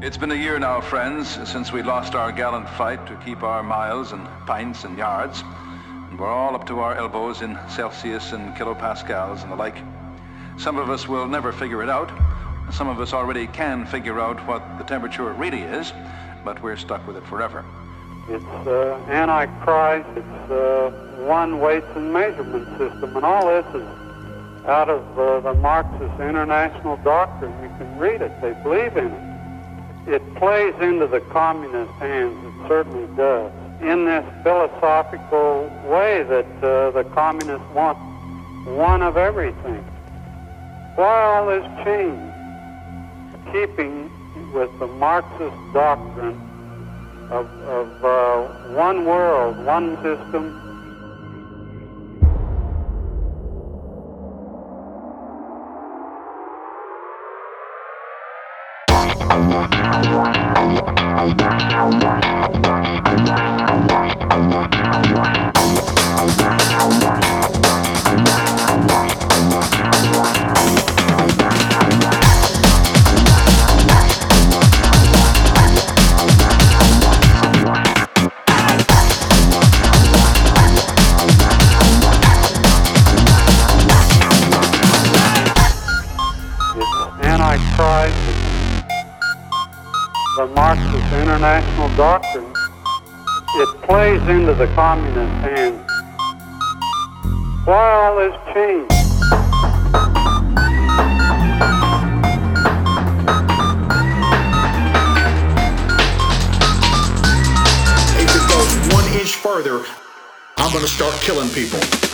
It's been a year now, friends, since we lost our gallant fight to keep our miles and pints and yards. And we're all up to our elbows in Celsius and kilopascals and the like. Some of us will never figure it out. Some of us already can figure out what the temperature really is, but we're stuck with it forever. It's Antichrist, it's one weights and measurement system, and all this is out of the Marxist international doctrine. You can read it. They believe in it. It plays into the communist hands. It certainly does. In this philosophical way that the communists want one of everything. Why all this change? Keeping with the Marxist doctrine of one world, one system. Antichrist, the Marxist international doctrine, it plays into the communist hands. Why all this change? If it goes 1 inch further, I'm gonna start killing people.